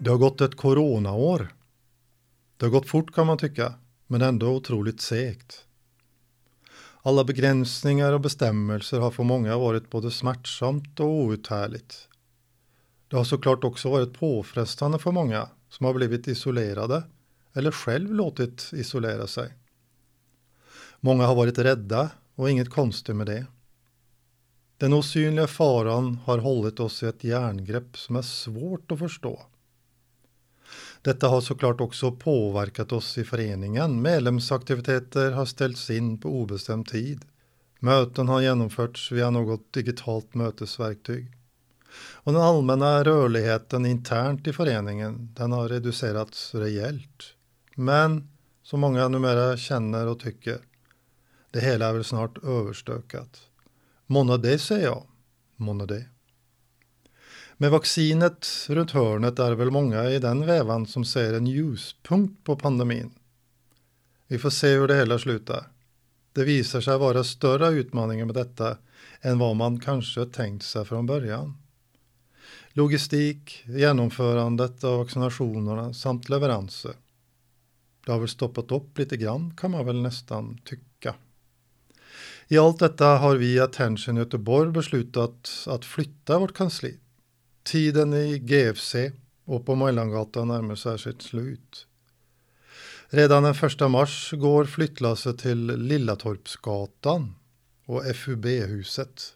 Det har gått ett coronaår. Det har gått fort kan man tycka, men ändå otroligt segt. Alla begränsningar och bestämmelser har för många varit både smärtsamt och outhärdligt. Det har såklart också varit påfrestande för många som har blivit isolerade eller själv låtit isolera sig. Många har varit rädda och inget konstigt med det. Den osynliga faran har hållit oss i ett järngrepp som är svårt att förstå. Detta har såklart också påverkat oss i föreningen. Medlemsaktiviteter har ställts in på obestämd tid. Möten har genomförts via något digitalt mötesverktyg. Och den allmänna rörligheten internt i föreningen, den har reducerats rejält. Men, som många numera känner och tycker, det hela är väl snart överstökat. Månne det, säger jag. Månne det. Med vaccinet runt hörnet är väl många i den vävan som ser en ljuspunkt på pandemin. Vi får se hur det hela slutar. Det visar sig vara större utmaningar med detta än vad man kanske tänkt sig från början. Logistik, genomförandet av vaccinationerna samt leveranser. Det har väl stoppat upp lite grann kan man väl nästan tycka. I allt detta har vi i Attention Göteborg beslutat att flytta vårt kansli. Tiden i GFC och på Mellangatan närmar sig sitt slut. Redan den 1 mars går flyttlasset till Lillatorpsgatan och FUB-huset.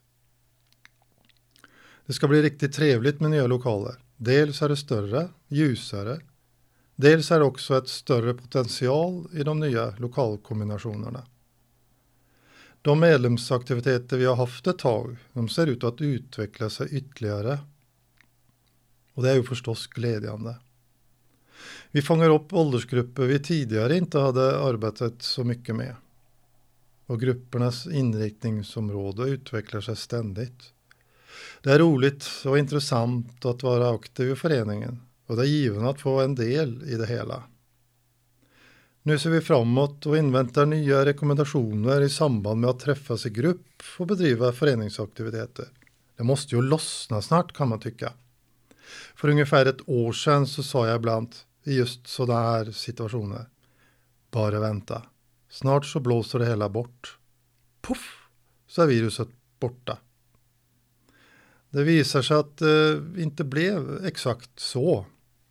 Det ska bli riktigt trevligt med nya lokaler. Dels är det större, ljusare. Dels är det också ett större potential i de nya lokalkombinationerna. De medlemsaktiviteter vi har haft ett tag, de ser ut att utveckla sig ytterligare. Och det är ju förstås glädjande. Vi fångar upp åldersgrupper vi tidigare inte hade arbetat så mycket med. Och gruppernas inriktningsområde utvecklar sig ständigt. Det är roligt och intressant att vara aktiv i föreningen. Och det är givet att få en del i det hela. Nu ser vi framåt och inväntar nya rekommendationer i samband med att träffas i grupp och bedriva föreningsaktiviteter. Det måste ju lossna snart kan man tycka. För ungefär ett år sedan så sa jag ibland i just sådana här situationer. Bara vänta. Snart så blåser det hela bort. Puff! Så är viruset borta. Det visar sig att det inte blev exakt så.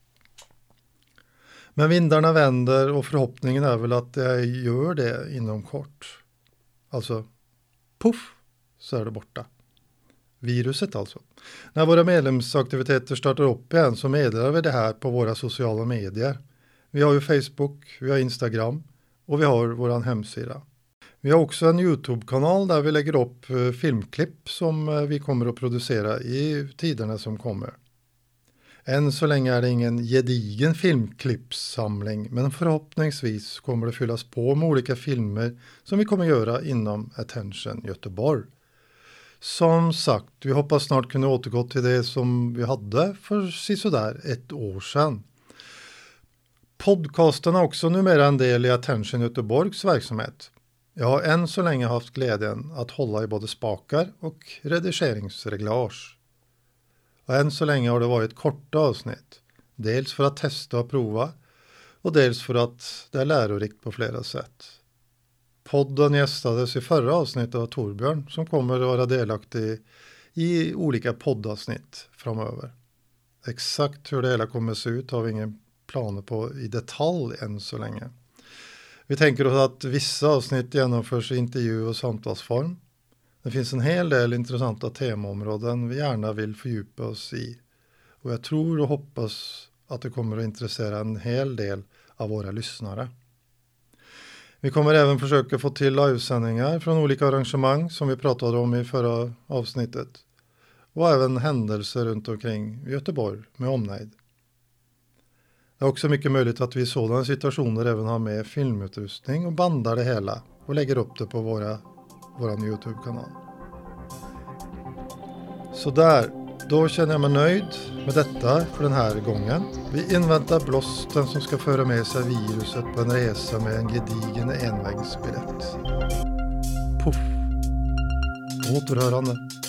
Men vindarna vänder och förhoppningen är väl att det gör det inom kort. Alltså, puff, så är det borta. Viruset alltså. När våra medlemsaktiviteter startar upp igen så meddelar vi det här på våra sociala medier. Vi har ju Facebook, vi har Instagram och vi har vår hemsida. Vi har också en YouTube-kanal där vi lägger upp filmklipp som vi kommer att producera i tiderna som kommer. Än så länge är det ingen gedigen filmklippssamling, men förhoppningsvis kommer det fyllas på med olika filmer som vi kommer göra inom Attention Göteborg. Som sagt, vi hoppas snart kunna återgå till det som vi hade för sådär ett år sedan. Podcasten är också numera en del i Attention Göteborgs verksamhet. Jag har än så länge haft glädjen att hålla i både spakar och redigeringsreglage. Och än så länge har det varit korta avsnitt. Dels för att testa och prova och dels för att det är lärorikt på flera sätt. Podden gästades i förra avsnittet av Torbjörn som kommer att vara delaktig i olika poddavsnitt framöver. Exakt hur det hela kommer att se ut har vi ingen planer på i detalj än så länge. Vi tänker oss att vissa avsnitt genomförs i intervju- och samtalsform. Det finns en hel del intressanta temaområden vi gärna vill fördjupa oss i. Och jag tror och hoppas att det kommer att intressera en hel del av våra lyssnare. Vi kommer även försöka få till livesändningar från olika arrangemang som vi pratade om i förra avsnittet. Och även händelser runt omkring Göteborg med omnejd. Det är också mycket möjligt att vi i sådana situationer även har med filmutrustning och bandar det hela och lägger upp det på vår YouTube-kanal. Så där, då känner jag mig nöjd med detta för den här gången. Vi inväntar blåsten som ska föra med sig viruset på en resa med en gedigen envägsbiljett. Puff! Återhörande.